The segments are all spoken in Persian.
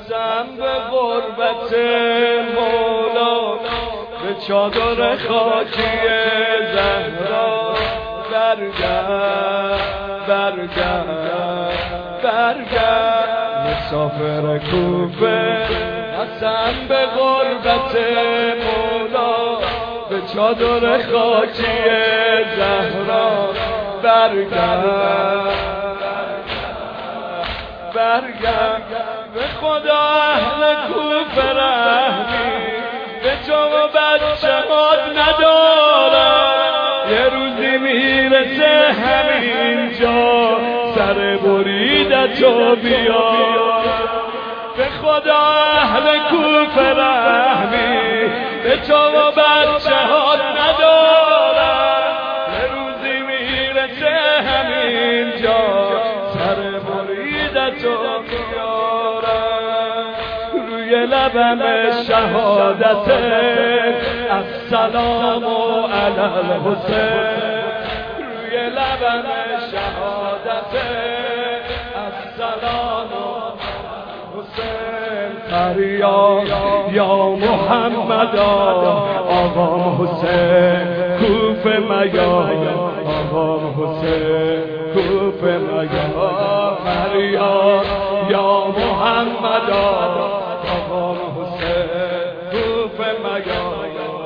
قسم به غربت مولا به چادر خاکی زهرا برگرد برگرد برگرد مسافر کوفه قسم به غربت مولا به چادر خاکی زهرا برگرد برگرد به خدا اهل کوفه رحمی به تو و بچه هات ندارم یه روزی میرسه همینجا سر بریدتو بیار به خدا اهل کوفه رحمی به تو و بچه هات ندارم یه روزی میرسه همینجا سر بریدتو بیارم روی لبم شهادت السلام علی الحسین روی لبم شهادت السلام فریاد یا محمد آقا حسین کوفه میا آقا حسین کوفه میا فریاد یا محمد آقا حسین کوفه میا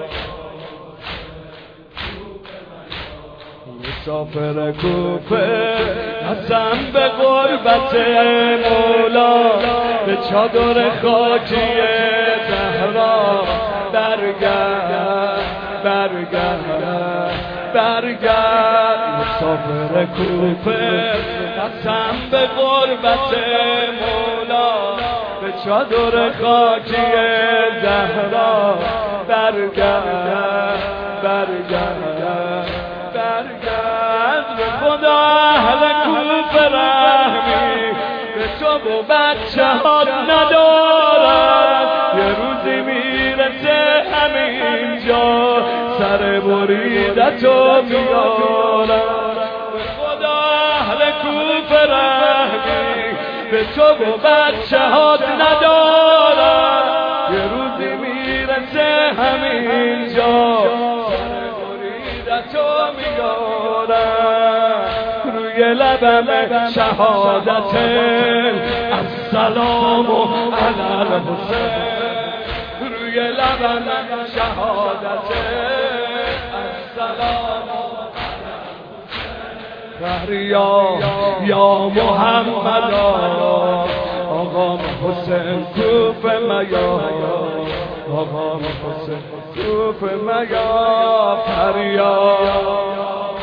مسافر کوفه قسم به غربت مولا به چادر خاکی زهرا برگرد برگرد برگرد مسافر کوفه قسم به غربت مولا به چادر خاکی زهرا برگرد برگرد برگرد به خدا اهل کوفه رحمی به تو و بچه هات ندارم یه روزی میرسه همینجا سر بریدتو میارم به خدا اهل کوفه رحمی به تو و بچه هات ندارم یه روزی میرسه همینجا تو میارم روی لبم شهادت السلام علی الحسین روی لبم شهادت السلام فریاد یا محمد آقا حسین کوفه میا آقا حسین کوفه میا فریاد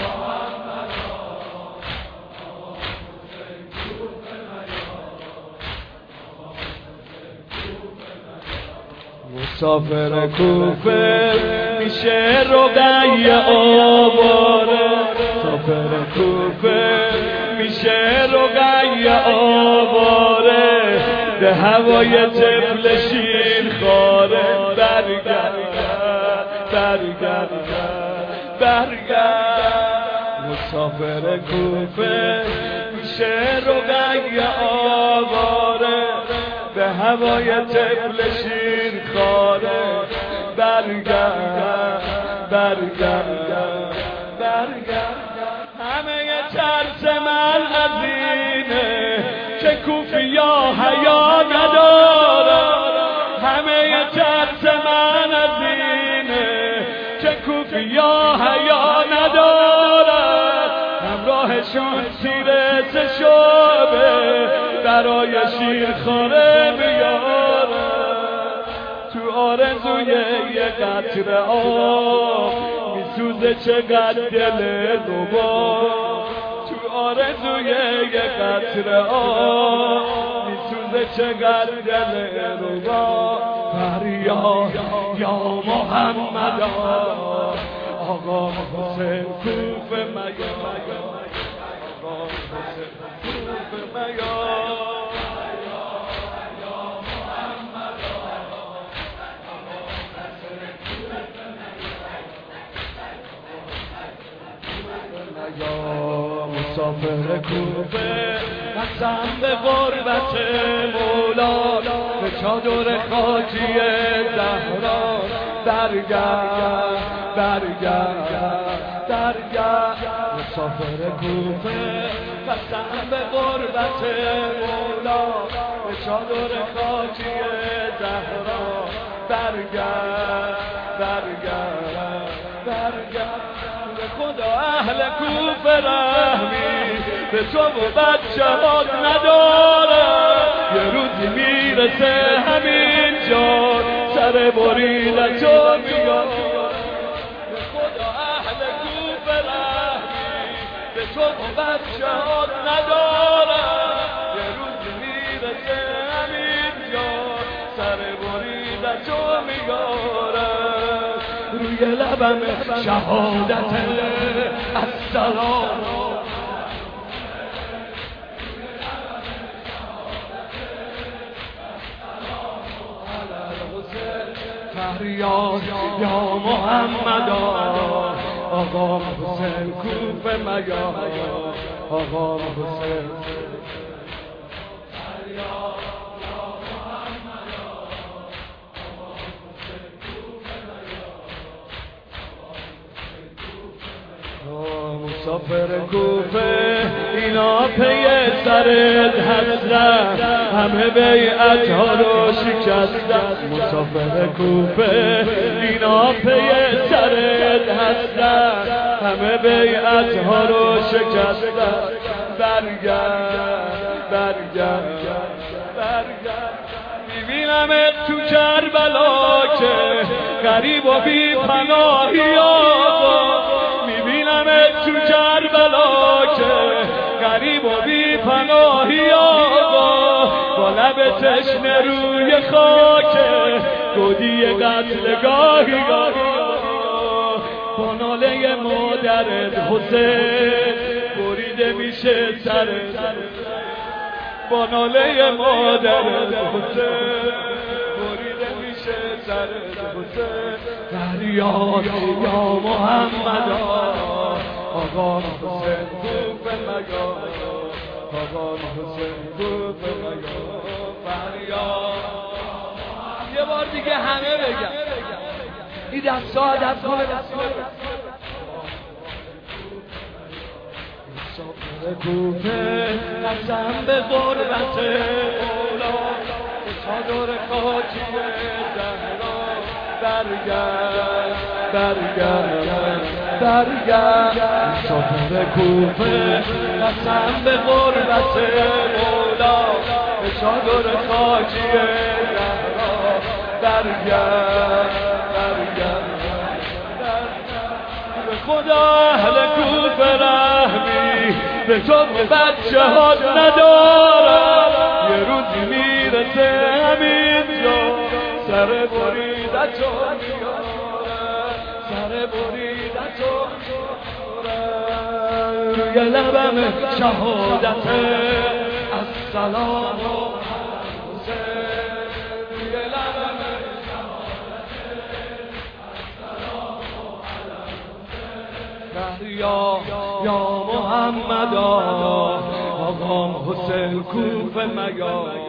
مسافر کوفه میشه رقیه آواره مسافر کوفه میشه رقیه آواره به هوای طفل شیر خاره برگرد برگرد برگرد مسافر کوفه میشه رقیه آواره به هوای طفل شیر خاره برگرد برگرد برگرد همه ترس من از اینه که کوفیا حیا ندارم همه ترس من از اینه که کوفیا حیا ندارم همراهشون تیر سشابه برای شیرخواره بیارم تو آرزوی یه قطره آب میسوزه چقدر دل ربا تو آرزوی یه قطره آب میسوزه چقدر دل ربا فریاد یا محمد آقا حسین کوفه میا آقا حسین کوفه میا مسافر کوفه قسم به غربت مولا به چادر خاکی زهرا برگرد برگرد برگرد مسافر کوفه قسم به غربت مولا به چادر خاکی زهرا برگرد برگرد برگرد به خدا اهل کوفه رحمی به تو و بچه ها نداره یه روزی میرسه همین جا سر بریده تو میاد به خدا اهل کوفه رحمی به تو و بچه ها نداره یه روزی میرسه همین جا سر بریده تو میاره روی لبم شهادت السلام فریاد یا محمد آقا حسین کوفه میا آقا حسین مسافر کوفه اینا پی سرت هستن همه بیعت ها رو شکستن مسافر کوفه اینا پی سرت هستن همه بیعت ها رو شکستن برگرد برگرد برگرد میبینم تو کربلا که غریب و بی پناهی آقا تو کربلا که غریب و بی پناهی آقا با لب تشنه روی خاک گودی قتلگاهی با ناله مادرت حسین بریده میشه سرت با ناله مادرت حسین بریده میشه سرت حسین فریاد یا محمد آقا حسین کوفه مگا آقا حسین کوفه مگا فریاد یه بار دیگه همه بگم این دست ها دست ها مسافر کوفه قسم به غربت مولا به چادر خاکی زهرا برگرد برگرد برگرد مسافر کوفه قسم به غربت مولا به چادر خاکی زهرا برگرد برگرد به خدا اهل کوفه رحمی به تو بچه ها ندارم یه روزی میرسه همین جا سر بریده تو میاره سر بریده تو میاره روی لبم شهادت السلام روی لبم یا محمد آقا حسین کوفه میا